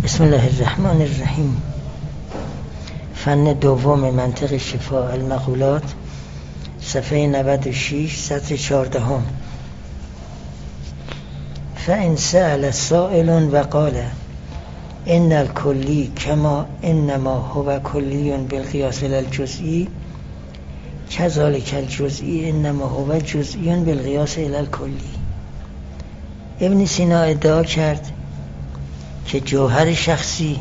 بسم الله الرحمن الرحیم. فن دوم منطق شفاء المقولات، صفحه 96 سطر 14. فإن سأل سائل وقال ان الکلی کما انما هو کلی بالقیاس الجزئی کذالک الجزئی انما هو جزئی بالقیاس الکلی. ابن سینا ادعا کرد که جوهر شخصی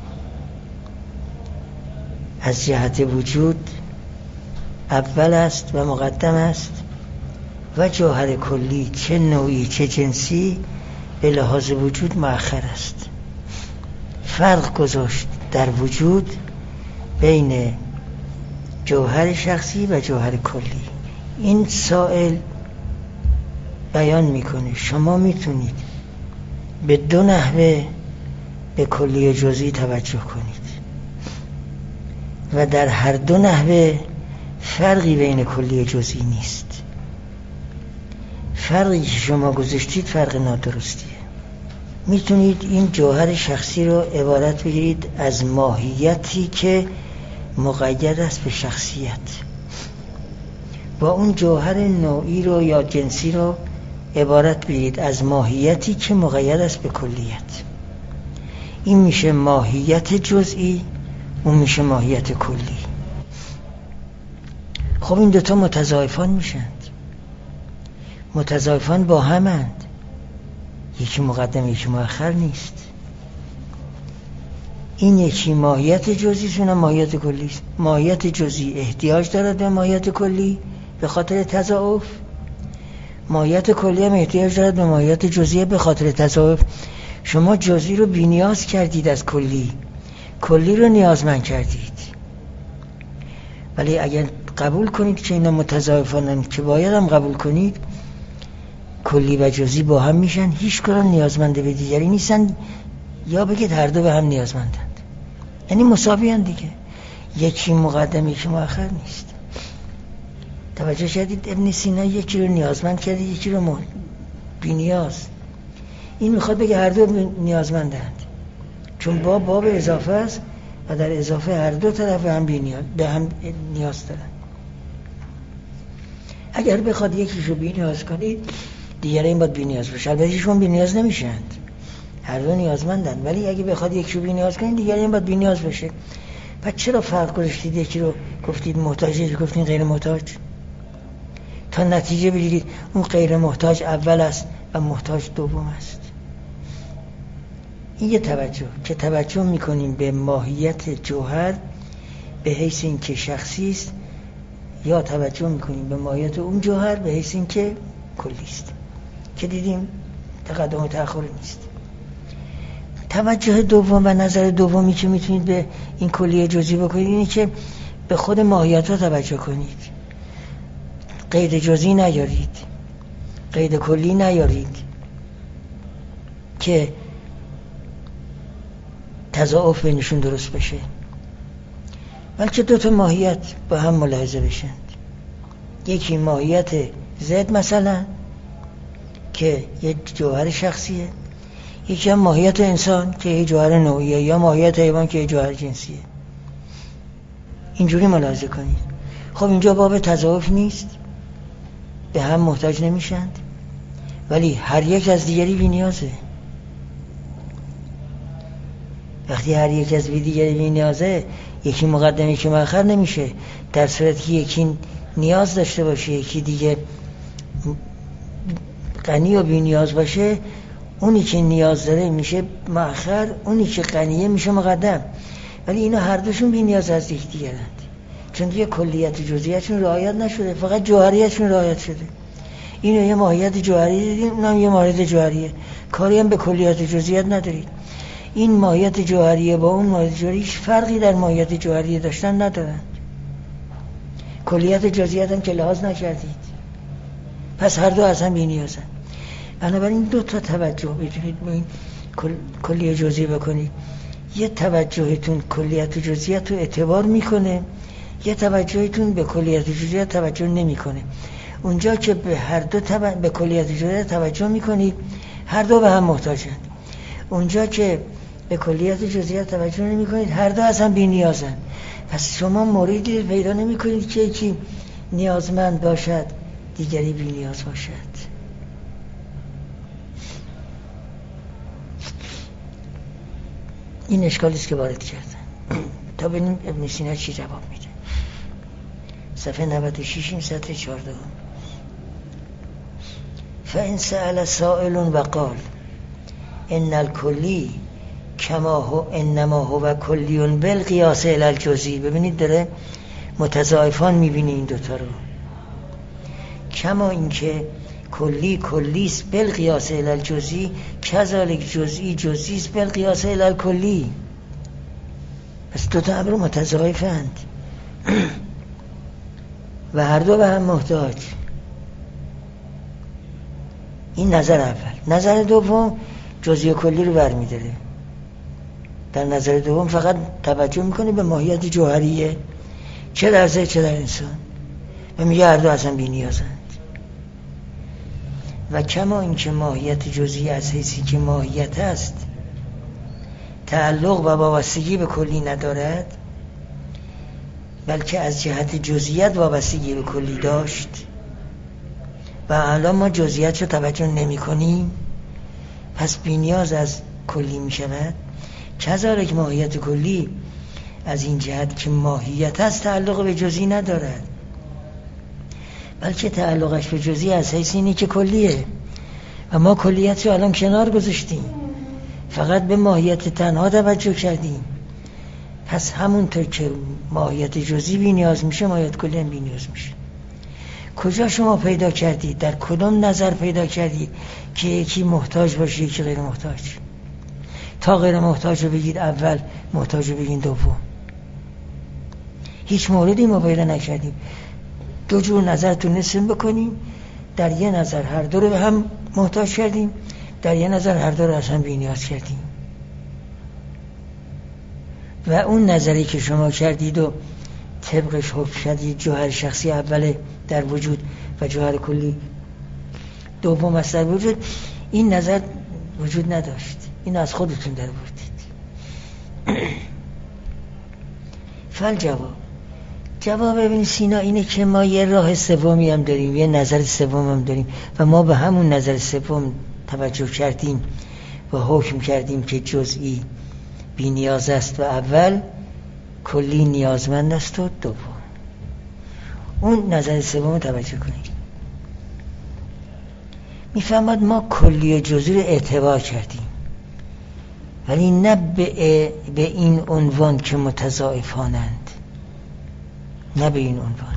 از جهت وجود اول است و مقدم است و جوهر کلی چه نوعی چه جنسی به لحاظ وجود مؤخر است. فرق گذاشت در وجود بین جوهر شخصی و جوهر کلی. این سائل بیان میکنه شما میتونید به دو نحوه به کلی جزئی توجه کنید و در هر دو نحوه فرقی بین کلی جزئی نیست. فرقی که شما گذاشتید فرق نادرستیه. میتونید این جوهر شخصی رو عبارت بگیرید از ماهیتی که مقید است به شخصیت، با اون جوهر نوعی رو یا جنسی رو عبارت بگیرید از ماهیتی که مقید است به کلیت. این میشه ماهیت جزئی، اون میشه ماهیت کلی. خب این دوتا متضاعفان میشند، متضاعفان با همند، یکی مقدم یکی مؤخر نیست. این یکی ماهیت جزئی، اونم ماهیت کلی است. ماهیت جزئی احتیاج دارد به ماهیت کلی به خاطر تضاعف، ماهیت کلی هم احتیاج دارد به ماهیت جزئی به خاطر تضاعف. شما جزئی رو بی‌نیاز کردید از کلی، کلی رو نیازمند کردید. ولی اگر قبول کنید که اینا متضاعفانن، که باید هم قبول کنید، کلی و جزئی با هم میشن، هیچ کدوم نیازمند به دیگری نیستن، یا بگید هر دو به هم نیازمندند، یعنی مساوی ان دیگه. یکی مقدم یکی مؤخر نیست. توجه کردید؟ ابن سینا یکی رو نیازمند کرد یکی رو بی‌نیاز. این میخواد بگه هر دو نیازمندند، چون باب اضافه است و در اضافه هر دو طرف به هم نیاز دارن. اگر بخواد یکیشو بی‌نیاز کنید دیگری این باید بی‌نیاز بشه. البته ایشون بی‌نیاز نمیشند، هر دو نیازمندند، ولی اگه بخواد یکیشو بی‌نیاز کنید دیگری این باید بی‌نیاز بشه. پس چرا فرق گذاشتید؟ یکی رو گفتید محتاج، یکی گفتید غیر محتاج، تا نتیجه بگیرید اون غیر محتاج اول است و محتاج دوم است. این یه توجه که توجه میکنیم به ماهیت جوهر به حیث این که شخصی است، یا توجه میکنیم به ماهیت اون جوهر به حیث این که کلی است، که دیدیم تقدم و تأخر نیست. توجه دوم و نظر دومی که میتونید به این کلی جزئی بکنید اینه که به خود ماهیت ها توجه کنید، قید جزئی نیارید، قید کلی نیارید که تضاعف بینشون درست بشه، بلکه دو تا ماهیت با هم ملاحظه بشند. یکی ماهیت زد مثلا که یک جوهر شخصیه، یکی هم ماهیت انسان که یک جوهر نوعیه، یا ماهیت حیوان که یک جوهر جنسیه. اینجوری ملاحظه کنید. خب اینجا باب تضاعف نیست، به هم محتاج نمیشند، ولی هر یک از دیگری بی‌نیازه. وقتی هر یک از دیگری بی‌نیازه، یکی مقدم یکی مؤخر نمیشه. در صورتی که یکی نیاز داشته باشه یکی دیگه غنی و بی‌نیاز باشه، اونی که نیاز داره میشه مؤخر، اونی که غنیه میشه مقدم. ولی اینا هر دوشون بی‌نیاز از یکدیگرند، چون دیگه کلیت جزئیاتشون رعایت نشده، فقط جوهریتشون رعایت شده. اینو یه ماهیت جوهری دیدیم، اونم یه ماهیت جوهریه، کاری هم به کلیت جزئیات ندارید. این ماهیت جوهریه با اون ماهیت جوهری هیچ فرقی در ماهیت جوهریه داشتن ندارند. کلیت جزئیات هم که لحاظ نکردید، پس هر دو از هم بی‌نیازن. بنابراین دو تا توجه بتونید به این کلیه جزئی بکنید. یه توجهتون کلیت جزئیات رو اعتبار میکنه، یه توجهتون به کلیت جزئیات توجه نمیکنه. اونجا که به هر دو به کلیت جزئیات توجه میکنید، هر دو به هم محتاجند. اونجا که به کلیت جزئیات توجه نمی کنید، هر دو اصلا بی نیازن. پس شما موردی پیدا نمی کنید که یکی نیازمند باشد دیگری بی نیاز باشد. این اشکالی است که وارد کردن. تا ببینیم ابن سینا چی جواب میده. صفحه 96 این سطر 14. فإن سأل سائل وقال ان الکلی کما هو انما هو کلی بالقیاس الی الجزئی. ببینید داره متضاعفان میبینی این دوتا رو. کما اینکه کلی کلیست بالقیاس الی الجزئی کذالک جزئی جزئیست بالقیاس الی الکلی. پس دوتا امر متضاعفند و هر دو به هم محتاج. این نظر اول. نظر دوم جزئی و کلی رو برمی‌داره. در نظر دوم فقط توجه میکنه به ماهیت جوهریه، چه در ذهن چه در انسان، و میگه هر دو اصلا بی نیازند. و کما اینکه ماهیت جزئی از حیثی که ماهیت است تعلق و وابستگی به کلی ندارد، بلکه از جهت جزئیات وابستگی به کلی داشت و الان ما جزئیات رو توجه نمی کنیم، پس بی نیاز از کلی می شود. کذالک ماهیت کلی از این جهت که ماهیت است تعلق به جزئی ندارد، بلکه تعلقش به جزئی از حیث اینه که کلیه و ما کلیت رو الان کنار گذاشتیم، فقط به ماهیت تنها توجه کردیم. پس همونطور که ماهیت جزئی بی نیاز میشه ماهیت کلی هم بی نیاز میشه. کجا شما پیدا کردید؟ در کدام نظر پیدا کردید که یکی محتاج باشه یکی غیر محتاج؟ تا غیر محتاج رو بگید اول، محتاج رو بگید دوم. هیچ موردی ما پیدا نکردیم. دو جور نظر تونستیم بکنیم. در یه نظر هر دو رو به هم محتاج کردیم، در یه نظر هر دو رو اصلا بی نیاز کردیم. و اون نظری که شما کردید و طبقش حکم کردید جوهر شخصی اول در وجود و جوهر کلی دوم است در وجود، این نظر وجود نداشت. این از خودتون در بردید. جواب ابن سینا اینه که ما یه راه سومی هم داریم، یه نظر سوم هم داریم و ما به همون نظر سوم توجه کردیم و حکم کردیم که جزئی بی نیاز است و اول، کلی نیازمند است و دوم. اون نظر سوم توجه کنید. میفهمد ما کلی و جزئی رو اعتبار کردیم، ولی نه به این عنوان که متضاعفانند، نه به این عنوان،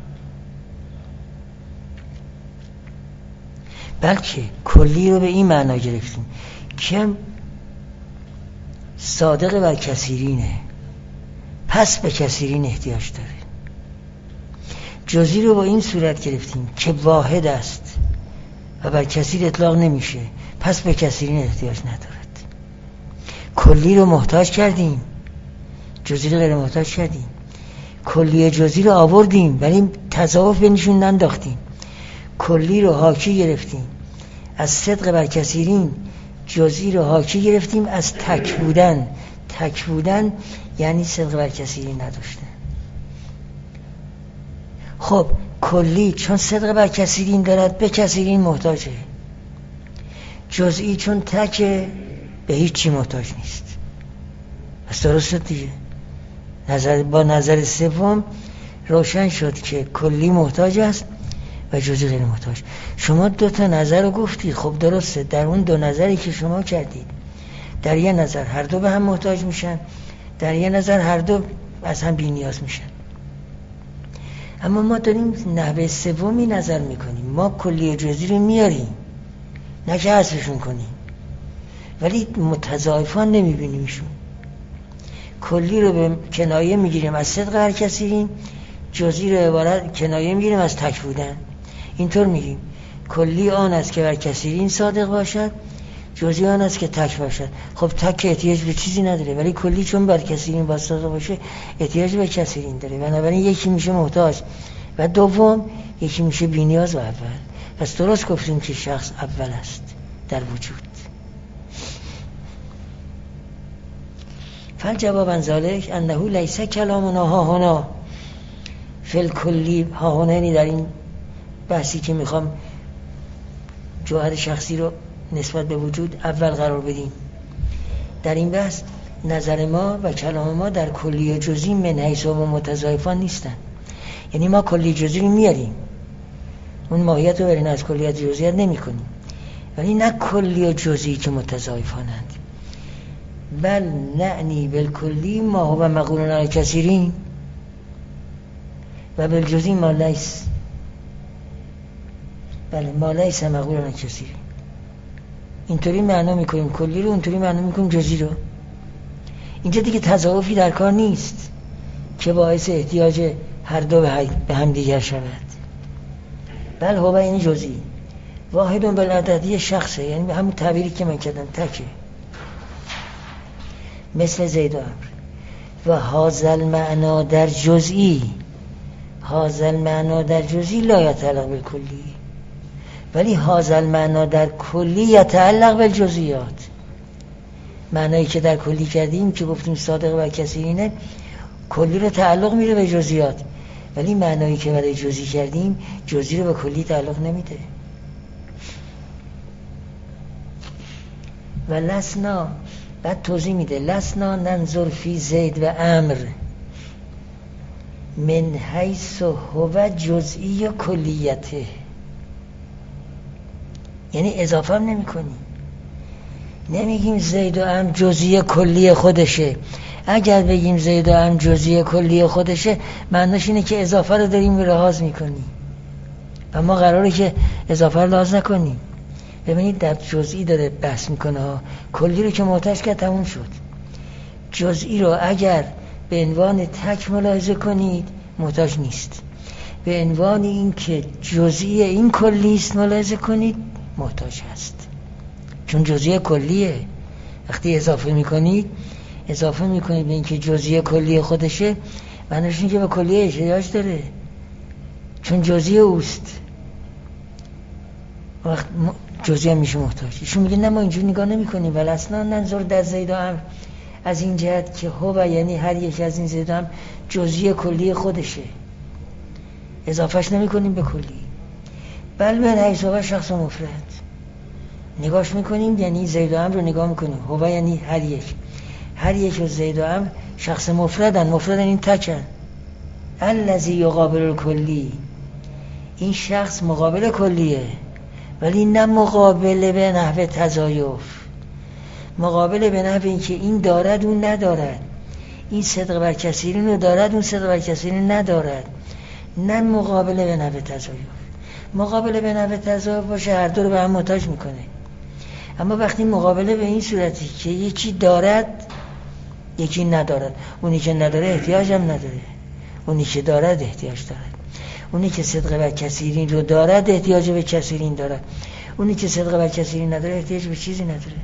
بلکه کلی رو به این معنا گرفتیم که صادق بر کثیرینه، پس به کثیرین احتیاج داره. جزئی رو با این صورت گرفتیم که واحد است و بر کثیر اطلاق نمیشه، پس به کثیرین احتیاج ندارد. کلی رو محتاج کردیم، جزئی رو غیر محتاج کردیم. کلی جزئی رو آوردیم ولی تضاعف بینشون ننداختیم. کلی رو حاکی گرفتیم از صدق بر کثیرین، جزئی رو حاکی گرفتیم از تک بودن. تک بودن یعنی صدق بر کثیرین نداشتن. خب کلی چون صدق بر کثیرین دارد به کثیرین محتاجه، جزئی چون تکه به هیچی محتاج نیست. پس درست شد دیگه. با نظر سوم روشن شد که کلی محتاج است و جزئی غیر محتاج. شما دو تا نظر رو گفتید، خب درسته. در اون دو نظری که شما کردید، در یه نظر هر دو به هم محتاج میشن، در یه نظر هر دو از هم بی نیاز میشن. اما ما داریم نحوه سومی نظر میکنیم. ما کلی و جزئی رو میاریم، نه که حذفشون کنیم، ولی متضاعفان نمیبینیمشون. کلی رو به کنایه میگیریم از صدق بر کثیرین، جزئی رو عبارت کنایه میگیریم از تک بودن. اینطور میگیم کلی آن است که بر کثیرین صادق باشد، جزئی آن است که تک باشد. خب تک احتیاج به چیزی نداره، ولی کلی چون بر کثیرین با صادق باشه احتیاج به کثیرین داره. بنابراین یکی میشه محتاج و دوم، یکی میشه بی نیاز و اول. پس درست گفتیم که شخص اول است در وجود. فالجواب عن ذلك انه لیس کلامنا ها هنا فی الکلی ها هنا، یعنی در این بحثی که میخوام جوهر شخصی رو نسبت به وجود اول قرار بدیم، در این بحث نظر ما و کلام ما در کلی و جزئی من حیث و متضایفان نیستن. یعنی ما کلی جزئی رو میاریم، اون ماهیت رو برین از کلیت جزئیات نمی کنیم، ولی نه کلی و جزئی که متضایفانند، بل نعنی بالکلی ما هو مقولون علی کثیرین و بالجزئی ما لیس، بله ما لیس مقولون علی کثیرین. اینطوری معنا میکنیم کلی رو، اونطوری معنا میکنیم جزئی رو. اینجا دیگه تضاعفی در کار نیست که باعث احتیاج هر دو به هم دیگر شود، بل هو این جزئی واحدون بالعددی شخصه، یعنی به همون تعبیری که من کردم تکه، مثل زید و عمرو. و هازل معنا در جزئی، هازل معنا در جزئی لا یتعلق بالکلی، ولی هازل معنا در کلی یتعلق بالجزئیات. معنایی که در کلی کردیم که گفتیم صادق و کثیرینه، کلی رو تعلق میده به جزئیات، ولی معنایی که برای جزئی کردیم جزئی رو به کلی تعلق نمیده. و لسنا، بعد توضیح میده لسنا ننظر فی زید و عمر من حیث هو جزئی و کلیته، یعنی اضافه هم نمی کنیم، نمیگیم زید و عمر جزئی کلی خودشه. اگر بگیم زید و عمر جزئی کلی خودشه معناش اینه که اضافه رو داریم لحاظ میکنیم و ما قراره که اضافه رو لحاظ نکنیم. ببینید در جزئی داره بحث میکنه ها، کلی رو که محتاج کرد تموم شد. جزئی رو اگر به عنوان تک ملاحظه کنید محتاج نیست، به عنوان این که جزئی این کلی است ملاحظه کنید محتاج هست، چون جزئی کلیه. وقتی اضافه میکنید به این که جزئی کلی خودشه، معنیش اینه که به کلیه احتیاج داره، چون جزئی اوست. وقت جزئی هم میشه محتاج. ایشون میگه نه ما اینجوری نگاه نمی کنیم، ولی اصلا ننظر در زید و عمر از این جهت که هو یعنی هر یک از این زید و عمر جزئی کلی خودشه، اضافهش نمی کنیم به کلی، بل به حیث هو شخص مفرد نگاش میکنیم، یعنی زید و عمر رو نگاه میکنیم. هو یعنی هر یک از زید و عمر شخص مفردن این تکن. الذی یقابل الکلی، این شخص مقابل کلیه، ولی نه مقابل به نحو تضایف، مقابل به نحو این که این دارد اون ندارد، این صدق بر کثیرین رو دارد اون صدق بر کثیرین ندارد، نه مقابل به نحو تضایف. مقابل به نحو تضایف باشه هر دو رو به هم محتاج میکنه، اما وقتی مقابله به این صورتی که یکی دارد یکی ندارد، اونی که نداره احتیاج هم نداره، اونی که دارد احتیاج دارد، اونی که صدق بر کثیرین رو دارد احتیاج به کثیرین دارد، اونی که صدق بر کثیرین نداره احتیاج به چیزی نداره.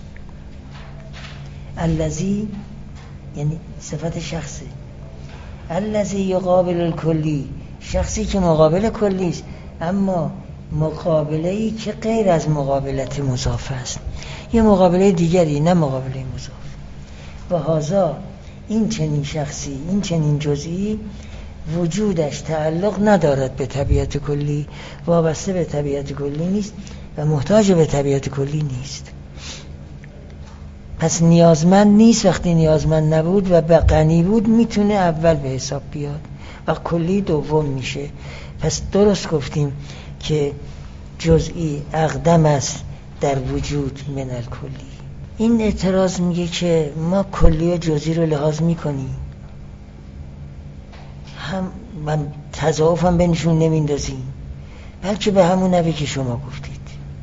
الذی یعنی صفت شخصه، الذی یقابل الکلی، شخصی که مقابل کلی است، اما مقابله‌ای که غیر از مقابلت مضاف است، یه مقابله دیگری نه مقابله مضاف. و هذا این چنین شخصی، این چنین جزئی وجودش تعلق ندارد به طبیعت کلی، وابسته به طبیعت کلی نیست و محتاج به طبیعت کلی نیست. پس نیازمند نیست. وقتی نیازمند نبود و به غنی بود میتونه اول به حساب بیاد و کلی دوم میشه. پس درست گفتیم که جزئی اقدم است در وجود من الکلی. این اعتراض میگه که ما کلی و جزئی رو لحاظ میکنیم، من تضاعف هم بینشون نمیندازیم، بلکه به همون نوعی که شما گفتید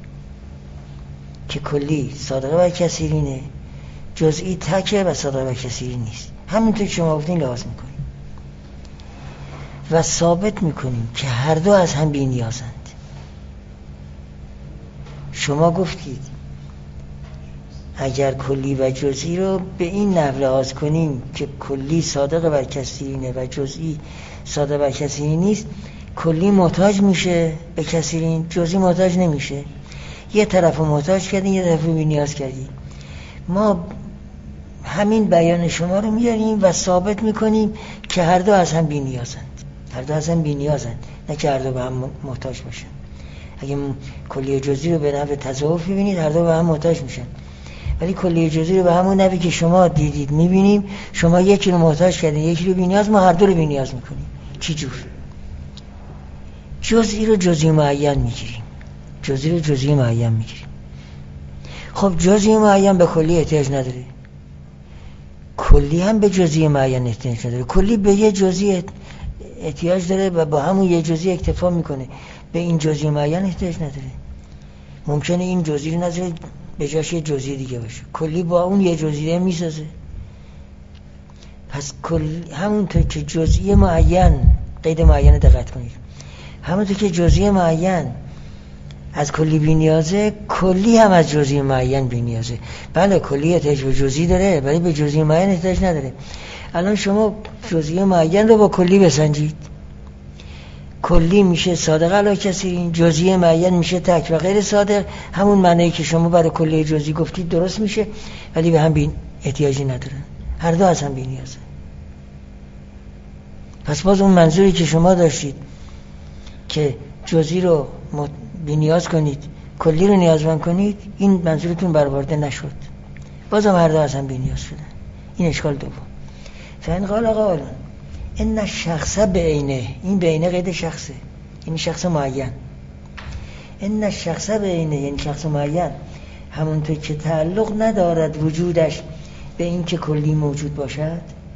که کلی صادقه بر کثیرینه، جزئی تکه و صادقه بر کثیرین نیست، همونطور که شما گفتین لحاظ میکنیم و ثابت میکنیم که هر دو از هم بی نیازند. شما گفتید اگر کلی و جزئی رو به این نحو لحاظ کنیم که کلی صادق بر کثیرینه و جزئی صادق بر کثیرین نیست، کلی محتاج میشه به کثیرین، جزئی محتاج نمیشه. یه طرف رو محتاج کردین، یه طرف رو بی نیاز کردین. ما همین بیان شما رو میاریم و ثابت میکنیم که هر دو از هم بی‌نیازند. هر دو از هم بی‌نیازند، نه که هر دو به هم محتاج باشن. اگه کلی جزئی رو به نحو تضاعف ببینید هر دو به هم محتاج میشن، ولی کلی جزئی رو به همون نحوی که شما دیدید میبینیم. شما یکی رو محتاج کردین، یکی رو بی‌نیاز، ما هر دو رو بی‌نیاز میکنیم. چی جور؟ جزئی رو جزئی معین میگیریم، جزئی رو جزئی معین میگیریم. خب جزئی معین به کلی احتیاج نداره، کلی هم به جزئی معین احتیاج نداره. کلی به یه جزئی احتیاج داره و با همون یه جزئی اکتفا میکنه، به این جزئی معین احتیاج نداره. ممکنه این جزئی رو نذاره به جاش یه جزئی دیگه باشه، کلی با اون یه جزئی میسازه. پس همونطور که جزئی معین، قید معین دقت کنید، همونطور که جزئی معین از کلی بی‌نیازه، کلی هم از جزئی معین بی‌نیازه. بله کلی احتیاج به جزئی داره ولی به جزئی معین احتیاج نداره. الان شما جزئی معین رو با کلی بسنجید، کلی میشه صادق علی کثیرین، جزئی معین میشه تک و غیر صادق. همون معنی که شما برای کلی جزئی گفتید درست میشه، ولی به هم احتیاجی ندارن، هر دو از هم بی‌نیازه. پس باز اون منظوری که شما داشتید که جزئی رو بی‌نیاز کنید، کلی رو نیازمند کنید، این منظورتون برآورده نشد. بازم هر دو از هم بی‌نیاز شدن. این اشکال دوم. فإن قال قائل ان الشخص بعینه، این بعینه قید شخصه، یعنی شخص معین. ان الشخص بعینه یعنی شخص معین، همونطور که تعلق ندارد وجودش به این که کلی موجود باشد،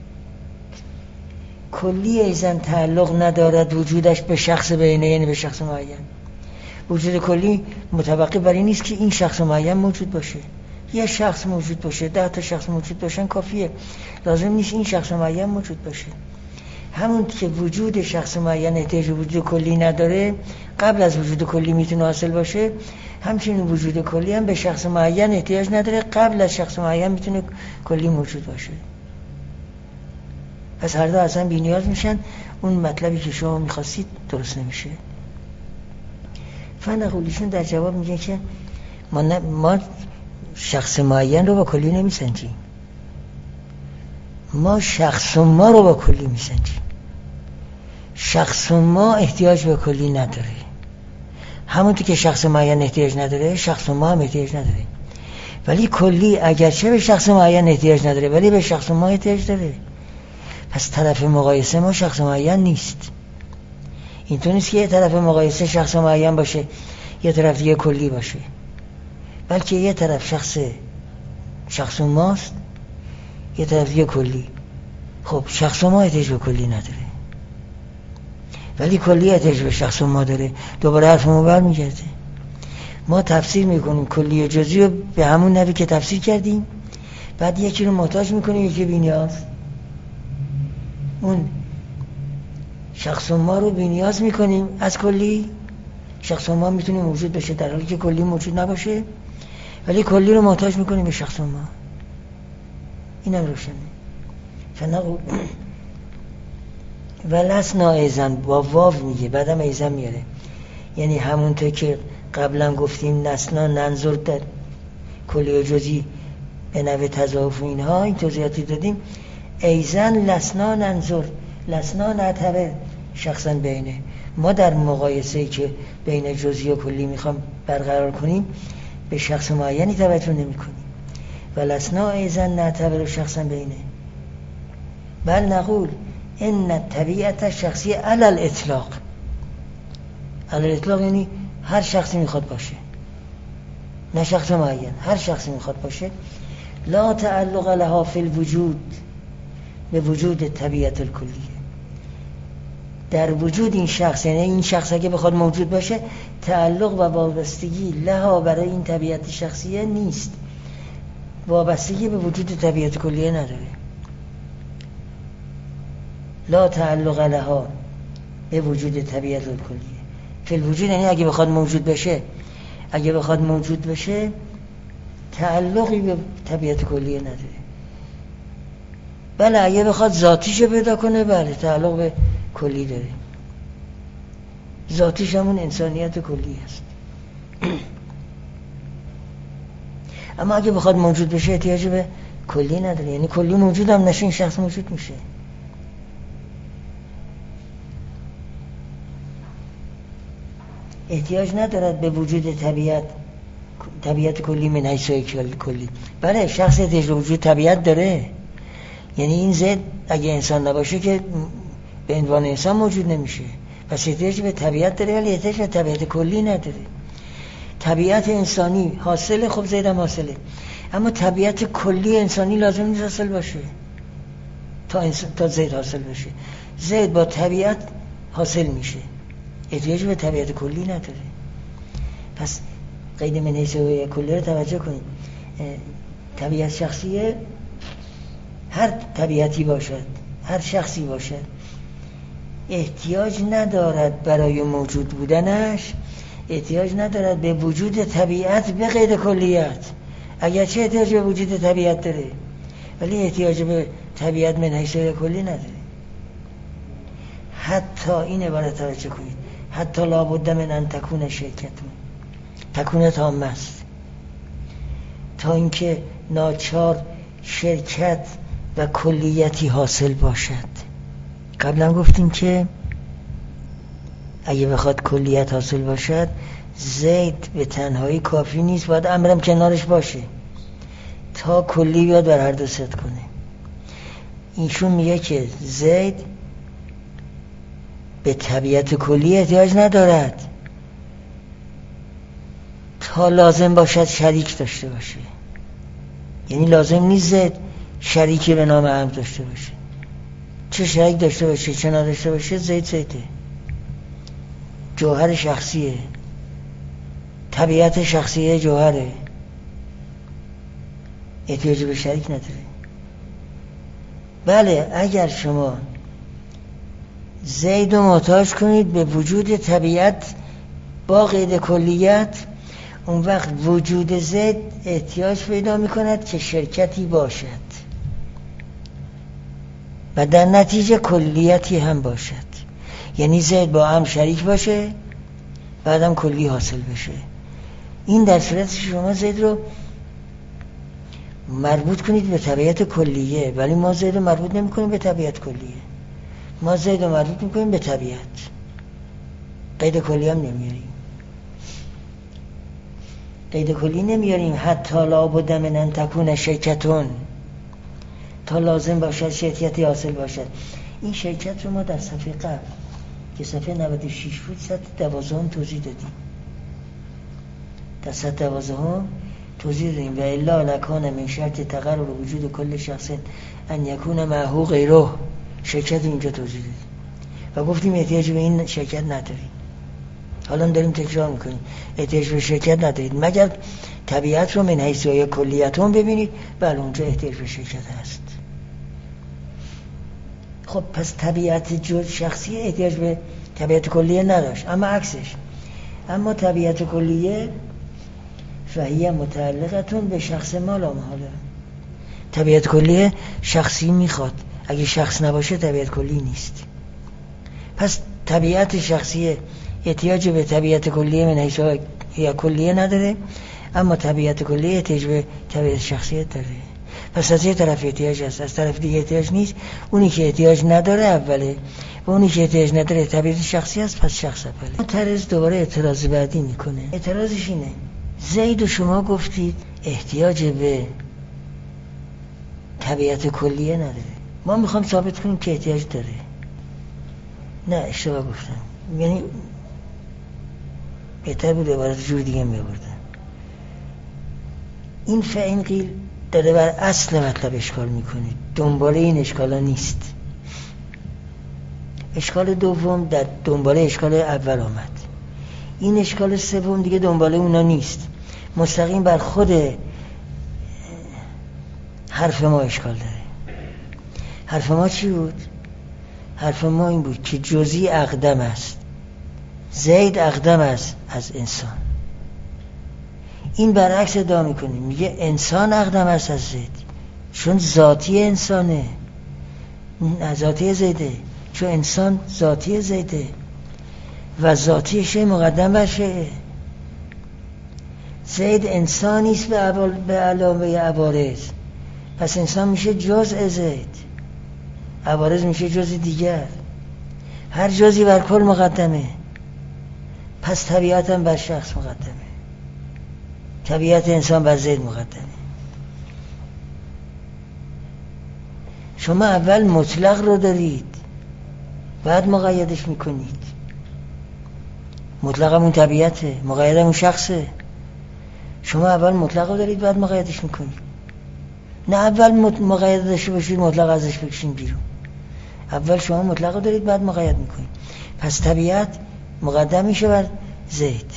کلی ایضاً تعلق ندارد وجودش به شخص بعینه یعنی به شخص معین. وجود کلی متوقف بر این نیست که این شخص معین موجود باشه. یه شخص موجود باشه، 10 تا شخص موجود باشن کافیه، لازم نیست این شخص معین موجود باشه. همون که وجود شخص معین احتیاج به وجود کلی نداره، قبل از وجود کلی میتونه حاصل باشه، همچنین وجود کلی هم به شخص معین احتیاج نداره، قبل از شخص معین میتونه کلی موجود باشه. پس هر دو اصلا بی‌نیاز میشن، اون مطلبی که شما میخواستید درست نمیشه. فنقولیشون در جواب میگه که ما شخص معین رو با کلی نمیسنجیم، ما شخص ما رو با کلی میسنجیم. شخص ما احتیاج به کلی نداره، همونطور که شخص معین احتیاج نداره، شخص ما هم احتیاج نداره. ولی کلی اگرچه به شخص معین احتیاج نداره ولی به شخص ما احتیاج داره. پس طرف مقایسه ما شخص معین نیست. اینطور نیست که یه طرف مقایسه شخص معین باشه یه طرف دیگه کلی باشه، بلکه یه طرف شخص ماست، یه طرف دیگه کلی. خب شخص ما احتیاج به کلی نداره ولی کلی احتیاج به شخص ما داره. دوباره حرفمون برمیگرده، ما تفسیر میکنیم کلی و جزئی رو به همون نحوی که تفسیر کردیم، بعد یکی رو محتاج میکنیم یکی بی‌نیاز. اون شخص ما رو بی‌نیاز میکنیم از کلی. شخص ما میتونه موجود بشه در حالی که کلی موجود نباشه، ولی کلی رو محتاج میکنیم به شخص ما. اینم روشنه. فنقول ولسنا ایزن، با واو میگه بعدم ایزن میاره، یعنی همونطور که قبلا گفتیم لسنا ننظر در کلی و جزئی به نحو تضاعف و اینها، این توضیحاتی دادیم. ایزن لسنا ننظر، لسنا نعتبر شخصا بینه، ما در مقایسه‌ای که بین جزئی و کلی میخوام برقرار کنیم به شخص معینی توجه نمی کنیم. ولسنا ایزن نعتبر شخصا بینه بل نقول ان طبیعت شخصی علی الاطلاق. علی الاطلاق یعنی هر شخصی میخواد باشه، نه شخص معین، هر شخصی میخواد باشه. لا تعلق لها فی الوجود، به وجود طبیعت الکلیه، در وجود این شخص، یعنی این شخص اگه بخواد موجود باشه تعلق و وابستگی لها برای این طبیعت شخصیه نیست، وابستگی به وجود طبیعت کلیه نداره. لا تعلق لها به وجود طبیعت الکلیه فی الوجود، یعنی اگه بخواد موجود بشه تعلقی به طبیعت کلیه نداره. بله اگه بخواد ذاتیشو پیدا کنه بله تعلق به کلی داره، ذاتیش همون انسانیت کلی است. اما اگه بخواد موجود بشه احتیاج به کلی نداره، یعنی کلی موجود هم نشه این شخص موجود میشه. احتیاج ندارد به وجود طبیعت کلی من حیث کلی. بله شخص احتیاج به وجود طبیعت داره، یعنی این زید اگه انسان نباشه که به عنوان انسان موجود نمیشه، پس احتیاج به طبیعت داره ولی احتیاج به طبیعت کلی نداره. طبیعت انسانی حاصله، خب زید هم حاصله، اما طبیعت کلی انسانی لازم نیست حاصل باشه تا زید حاصل بشه. زید با طبیعت حاصل میشه، احتیاج به طبیعت کلی نداره. پس قید من حیث کلی رو توجه کنید. طبیعت شخصیه، هر طبیعتی باشد، هر شخصی باشد، احتیاج ندارد برای موجود بودنش، احتیاج ندارد به وجود طبیعت به قید کلیت، اگرچه احتیاج به وجود طبیعت داره ولی احتیاج به طبیعت من حیث کلی نداره. حتی این عبارت توجه کنید، حتی لابد من ان تکون شرکتون، تکون تامه است، تا اینکه ناچار شرکت و کلیتی حاصل باشد. قبلا گفتیم که اگه بخواد کلیت حاصل باشد زید به تنهایی کافی نیست، باید امرم کنارش باشه تا کلی بیاد بر هر دو صد کنه. ایشون میگه که زید به طبیعت کلی احتیاج ندارد تا لازم باشد شریک داشته باشه، یعنی لازم نیست زید شریکی به نام امر داشته باشه، چه شریک داشته باشه چه نداشته باشه زید زیده، جوهر شخصیه، طبیعت شخصیه جوهره، احتیاج به شریک نداره. بله اگر شما زید رو محتاج کنید به وجود طبیعت با قید کلیت، اون وقت وجود زید احتیاج پیدا میکند که شرکتی باشد و در نتیجه کلیتی هم باشد، یعنی زید با هم شریک باشه بعدم کلی حاصل بشه. این در صورت شما زید رو مربوط کنید به طبیعت کلیه، ولی ما زید رو مربوط نمی کنیم به طبیعت کلیه، ما زید رو مربوط می کنیم به طبیعت، قید کلی هم نمیاریم، قید کلی نمیاریم. حتی لابد من ان تکون شرکتون، تا لازم باشد شرکتی حاصل باشد. این شرکت رو ما در صفحه قبل که صفحه 96 بود سطح 12 توضیح دادیم، در سطح 12 توضیح دادیم و الا لکان من شرط تقرر وجود کل شخص ان یکون معه غیره، شرکت اینجا توضیح دادیم و گفتیم احتیاج به این شرکت نداریم. حالا داریم تکرار میکنیم احتیاج به شرکت ندارید مگر طبیعت رو من حیث کلیتون ببینید، بله اونجا احتیاج به شرکت هست. خب پس طبیعت شخصی احتیاج به طبیعت کلیه نداشت، اما عکسش، اما طبیعت کلیه فهیه متعلقتون به شخص ما لا محاله، طبیعت کلیه شخصی میخواد، اگه شخص نباشه طبیعت کلی نیست. پس طبیعت شخصی احتیاج به طبیعت کلیه من حیث یا کلیه نداره، اما طبیعت کلیه احتیاج به طبیعت شخصیت داره. پس از یه طرف احتیاج هست، از طرف دیگه احتیاج نیست. اونی که احتیاج نداره اوله و اونی که احتیاج نداره طبیعت شخصی هست، پس شخص اوله. معترض دوباره اعتراض بعدی میکنه. اعتراضش اینه زید و شما گفتید احتیاج به طبیعت کلیه نداره، ما میخوام ثابت کنیم که احتیاج داره. نه اشتباه گفتم، یعنی بهتر بود عبارت جور دیگه می‌آوردن. این فعین قیل داره بر اصل مطلب اشکال میکنه، دنباله این اشکالا نیست. اشکال دوم در دنباله اشکال اول آمد، این اشکال سوم دیگه دنباله اونا نیست، مستقیم بر خود حرف ما اشکال داره. حرف ما چی بود؟ حرف ما این بود که جزئی اقدم است، زید اقدم است از انسان. این برعکس ادعا میکنه، میگه انسان اقدم است از زید، چون ذاتی انسانه، ذاتی زیده، چون انسان ذاتی زیده و ذاتی شی مقدم بر شیء. زید انسانیست به علاوه عوارض، پس انسان میشه جزء زید، عوارض میشه جزء دیگر، هر جزئی بر کل مقدمه. پس طبیعت هم بر شخص مقدمه، طبیعت انسان بر زید مقدمه. شما اول مطلق رو دارید بعد مقیدش میکنید. مطلق همون طبیعته، مقید همون شخصه. شما اول مطلق رو دارید بعد مقیدش میکنید، نه اول مقید داشته باشید مطلق ازش بکشین بیرون. اول شما مطلق رو دارید بعد مقید میکنید. پس طبیعت مقدم میشه بر زید.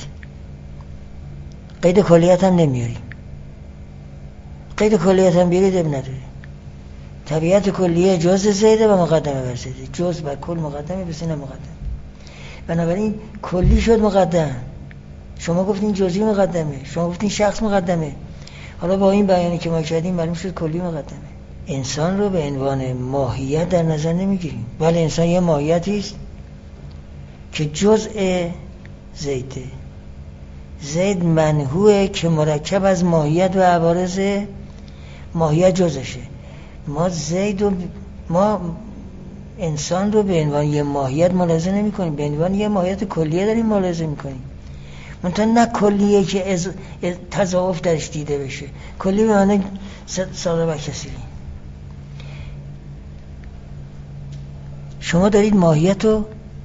قید کلیت هم نمیاریم، قید کلیت هم بیارید اب نداره. طبیعت کلیه جز زیده و مقدمه بر زیده، جز بر کل مقدمه بس اینه مقدم. بنابراین کلی شد مقدم، شما گفتین جزئی مقدمه، شما گفتین شخص مقدمه. حالا با این بیانی که ما کردیم معلوم شد کلی مقدمه. انسان رو به عنوان ماهیت در نظر نمیگیریم، ولی انسان یه ماهیتی است که جزء زیده. زید منهوه که مرکب از ماهیت و عوارض ماهیت جزشه. ما انسان رو به عنوان یه ماهیت ملاحظه نمی کنیم، به عنوان یه ماهیت کلیه داریم ملاحظه می کنیم. منتها نه کلیه که تضاعف درش دیده بشه، کلی به معنی ساده و کثیری. شما دارید ماهیت رو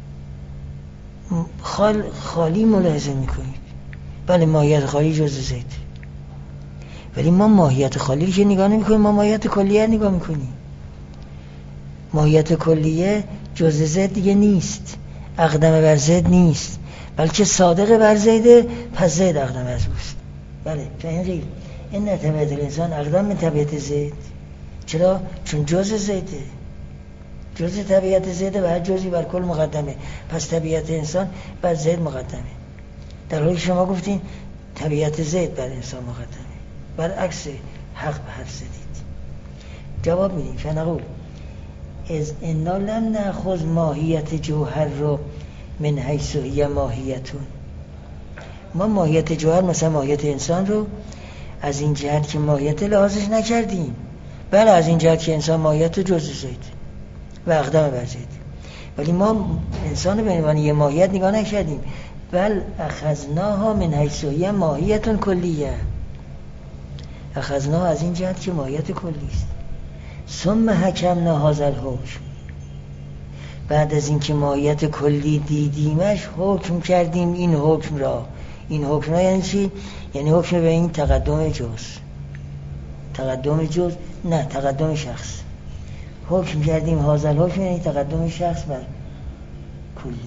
خالی ملاحظه می کنید. بله ماهیت خالی جز زید، ولی ما ماهیت خالی که نگاه نمی کنیم، ما ماهیت کلیه نگاه می کنیم. ماهیت کلیه جز زید دیگه نیست، اقدم بر زید نیست، بلکه صادق بر زیده، پس زید اقدم از اوست. بله فهمیدید؟ این طبیعت الانسان اقدم من طبیعت زید. چرا؟ چون جز زیده، جز طبیعت زیده و هر جزی بر کل مقدمه. پس طبیعت انسان بر زید مقدمه، در حالی شما گفتین طبیعت زید بر انسان مقدمه، برعکس حق به حرف زدید. جواب میدیم فنقول از انا لم نأخذ ماهیت جوهر رو من حیث هی ماهیتون. ما ماهیت جوهر مثلا ماهیت انسان رو از این جهت که ماهیت لحاظش نکردیم، بله از این جهت که انسان ماهیت جزء زید و اقدام بر زید، ولی ما انسان به عنوان یه ماهیت نگاه نکردیم. بل اخذناها من حیث هی ماهیتون کلیه، اخذناها از این جهت که ماهیت کلی است. ثم حکمنا هذا الحکم، بعد از اینکه ماهیت کلی دیدیمش حکم کردیم این حکم را. این حکم را یعنی چی؟ یعنی حکم به این تقدم جز، تقدم جز نه تقدم شخص. حکم کردیم هذا الحکم یعنی تقدم شخص بر کلی،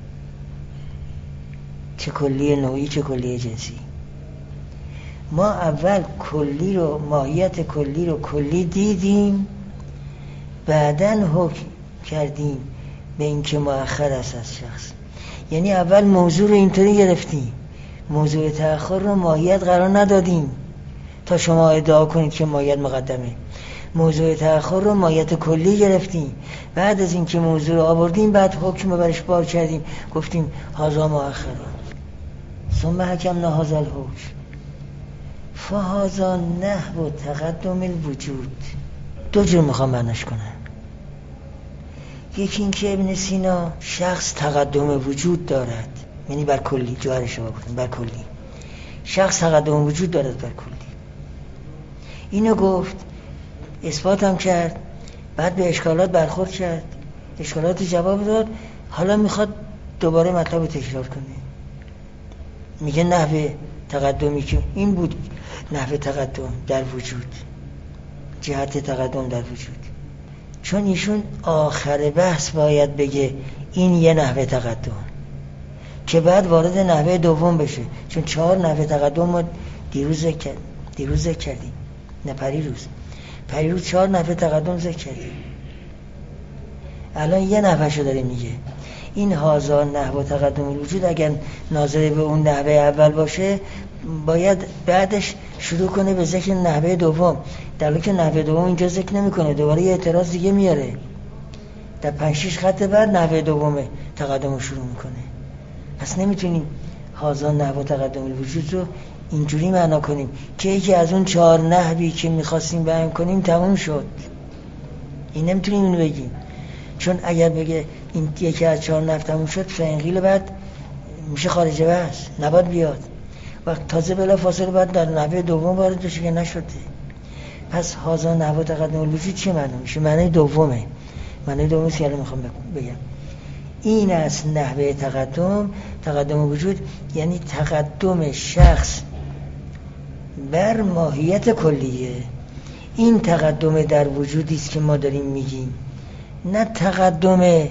چه کلی نوعی چه کلی جنسی. ما اول کلی رو، ماهیت کلی رو کلی دیدیم، بعدن حکم کردیم به این که مؤخر است از شخص. یعنی اول موضوع رو اینطوری گرفتیم، موضوع تأخر رو ماهیت قرار ندادیم تا شما ادعا کنید که ماهیت مقدمه. موضوع تأخر رو ماهیت کلی گرفتیم، بعد از این که موضوع رو آوردیم بعد حکم رو برش بار کردیم، گفتیم هذا مؤخر. ثم حکمنا هذا الحکم فهذا نحو تقدم الوجود. دو جور میخوام معنیش کنم. یکی این که ابن سینا شخص تقدم وجود دارد، یعنی بر کلی، جوهر شما گفتم بر کلی، شخص تقدم وجود دارد بر کلی. اینو گفت، اثبات هم کرد، بعد به اشکالات برخورد کرد، اشکالات جواب داد. حالا میخواد دوباره مطلب تکرار کنه. میگه نحو تقدمی که این بود، نحو تقدم در وجود، جهت تقدم در وجود. چون ایشون آخر بحث باید بگه این یه نحو تقدم که بعد وارد نحوه دوم بشه، چون 4 نحوه تقدم ما دیروز ذکر کردیم، نه پریروز 4 نحوه تقدم ذکر کردیم. الان یه نحوهشو داره میگه. این هازا نحو تقدم الوجود اگر ناظر به اون نحوه اول باشه، باید بعدش شروع کنه به ذکر نحوه دوم، در حالی که نحوه دوم اینجا ذکر نمیکنه، دوباره یه اعتراض دیگه میاره. در 5-6 خط بعد نحوه دوم تقدم رو شروع میکنه. پس نمیتونیم هازا نحو تقدم الوجود رو اینجوری معنا کنیم که یکی از اون 4 نحوی که میخواستیم بیان کنیم تموم شد. این نمیتونیم اینو بگیم، چون اگر بگه این یکی از 4 نحو تموم شد فنقیل بعد میشه خارج بحث، نباید بیاد. وقت تازه بلا فاصله بعد در نحوه دوم وارد بشه که نشده. پس هازا نحو تقدم الوجود چه معنی میشه؟ معنی دومه. معنی دومی که الان میخوام بگم این است نحوه تقدم وجود، یعنی تقدم شخص بر ماهیت کلیه. این تقدم در وجودی است که ما داریم میگیم، نه تقدم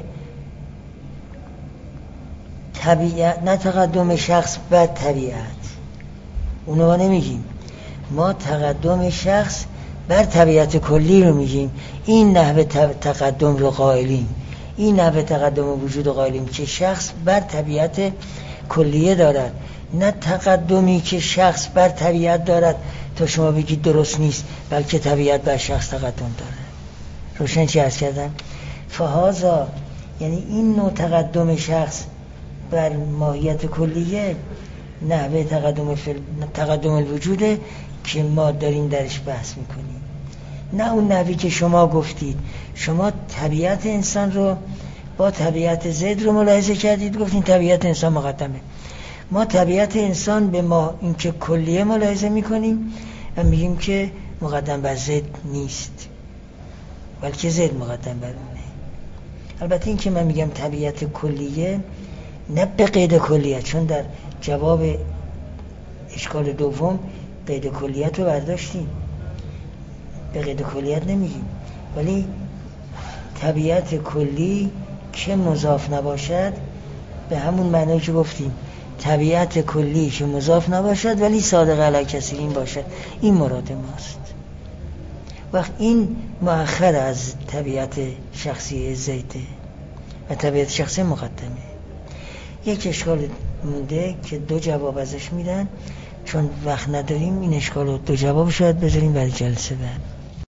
طبیعت، نه تقدم شخص بر طبیعت. اونو ما نمیگیم، ما تقدم شخص بر طبیعت کلی رو میگیم. این نحوه تقدم رو قائلیم، این نحوه تقدم وجود رو قائلیم که شخص بر طبیعت کلیه دارد، نه تقدمی که شخص بر طبیعت دارد تا شما بگید درست نیست، بلکه طبیعت بر شخص تقدم دارد. روشن چی عرض کردم؟ فهذا یعنی این نوع تقدم شخص بر ماهیت کلیه نحوه تقدم الوجوده که ما داریم درش بحث میکنیم، نه اون نحوی که شما گفتید. شما طبیعت انسان رو با طبیعت زید رو ملاحظه کردید، گفتین طبیعت انسان مقدمه. ما طبیعت انسان به ما این که کلیه ملاحظه میکنیم و میگیم که مقدم بر زید نیست، بلکه زید مقدم بر اونه. البته این که من میگم طبیعت کلیه نه به قید کلیت، چون در جواب اشکال دوم قید کلیت رو برداشتیم، به قید کلیت نمیگیم. ولی طبیعت کلی که مضاف نباشد، به همون معنی که گفتیم طبیعت کلی که مضاف نباشد ولی صادق علی کثیر باشد، این مراد ماست. وقت این مؤخر از طبیعت شخصی زیده و طبیعت شخصی مقدمه. یک اشکال مونده که 2 جواب ازش میدن، چون وقت نداریم این اشکال رو 2 جواب شاید بذاریم برای جلسه بعد.